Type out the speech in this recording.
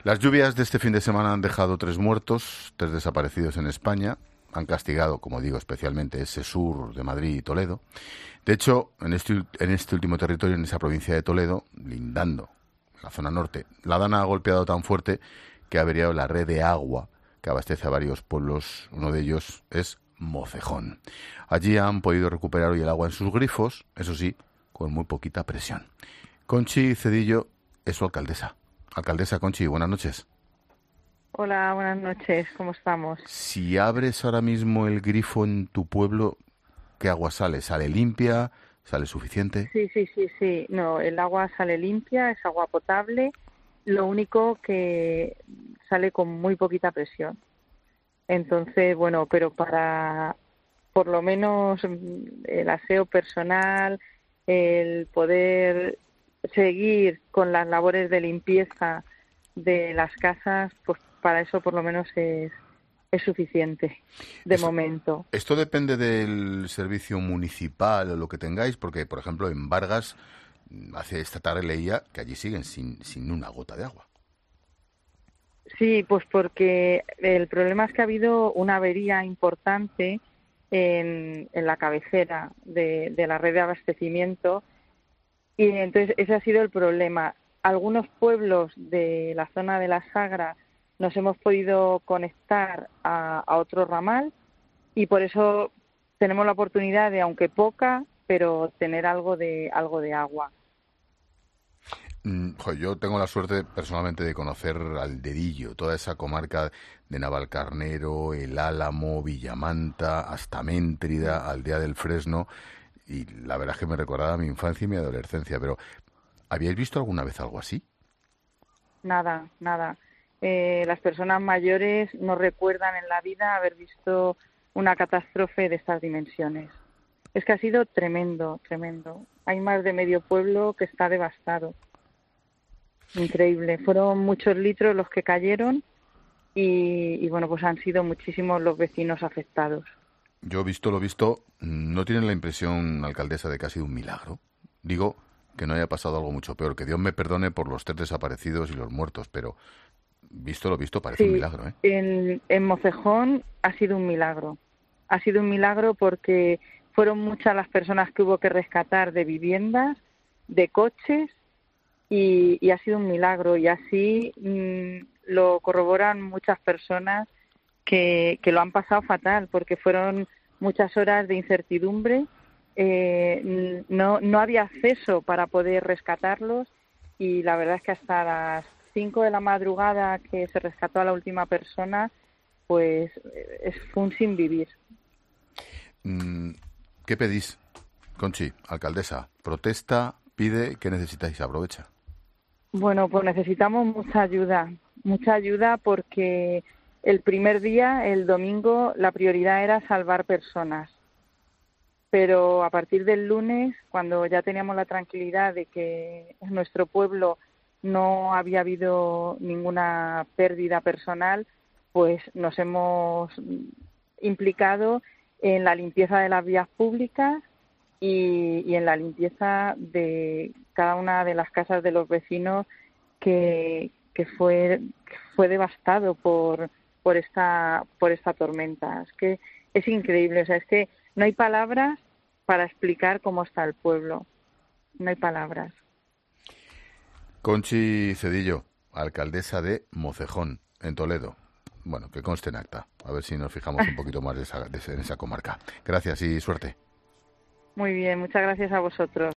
Las lluvias de este fin de semana han dejado 3 muertos, 3 desaparecidos en España. Han castigado, como digo, especialmente ese sur de Madrid y Toledo. De hecho, en este último territorio, en esa provincia de Toledo, lindando la zona norte, la Dana ha golpeado tan fuerte que ha averiado la red de agua que abastece a varios pueblos. Uno de ellos es Mocejón. Allí han podido recuperar hoy el agua en sus grifos, eso sí, con muy poquita presión. Conchi Cedillo es su alcaldesa. Alcaldesa Conchi, buenas noches. Hola, buenas noches, ¿cómo estamos? Si abres ahora mismo el grifo en tu pueblo, ¿qué agua sale? ¿Sale limpia? ¿Sale suficiente? Sí, sí, sí, sí. No, el agua sale limpia, es agua potable. Lo único que sale con muy poquita presión. Entonces, bueno, pero para por lo menos el aseo personal, el poder seguir con las labores de limpieza de las casas, pues para eso por lo menos es suficiente de Eso- momento. Esto depende del servicio municipal o lo que tengáis, porque, por ejemplo, en Vargas, hace esta tarde leía que allí siguen sin una gota de agua. Sí, pues porque el problema es que ha habido una avería importante en la cabecera de la red de abastecimiento y entonces ese ha sido el problema. Algunos pueblos de la zona de la Sagra nos hemos podido conectar a otro ramal y por eso tenemos la oportunidad de, aunque poca, pero tener algo de agua. Yo tengo la suerte personalmente de conocer al dedillo, toda esa comarca de Navalcarnero, El Álamo, Villamanta, hasta Méntrida, Aldea del Fresno, y la verdad es que me recordaba mi infancia y mi adolescencia, pero ¿habíais visto alguna vez algo así? Nada, nada. Las personas mayores no recuerdan en la vida haber visto una catástrofe de estas dimensiones. Es que ha sido tremendo, tremendo. Hay más de medio pueblo que está devastado. Increíble. Fueron muchos litros los que cayeron y bueno, pues han sido muchísimos los vecinos afectados. Yo he visto lo visto, ¿no tienen la impresión, alcaldesa, de que ha sido un milagro? Digo que no haya pasado algo mucho peor, que Dios me perdone por los 3 desaparecidos y los muertos, pero visto lo visto parece un Sí, milagro, ¿eh? en Mocejón ha sido un milagro. Ha sido un milagro porque fueron muchas las personas que hubo que rescatar de viviendas, de coches, y ha sido un milagro. Y así lo corroboran muchas personas que lo han pasado fatal, porque fueron muchas horas de incertidumbre. No había acceso para poder rescatarlos y la verdad es que hasta las 5 de la madrugada que se rescató a la última persona, pues fue un sin vivir. Mm, ¿Qué pedís, Conchi, alcaldesa? ¿Protesta? ¿Pide? ¿Qué necesitáis? Aprovecha. Bueno, pues necesitamos mucha ayuda porque el primer día, el domingo, la prioridad era salvar personas. Pero a partir del lunes, cuando ya teníamos la tranquilidad de que en nuestro pueblo no había habido ninguna pérdida personal, pues nos hemos implicado en la limpieza de las vías públicas y en la limpieza de cada una de las casas de los vecinos que fue devastado por esta tormenta. Es que es increíble, o sea, es que no hay palabras para explicar cómo está el pueblo. No hay palabras. Conchi Cedillo, alcaldesa de Mocejón, en Toledo. Bueno, que conste en acta. A ver si nos fijamos un poquito más en esa comarca. Gracias y suerte. Muy bien, muchas gracias a vosotros.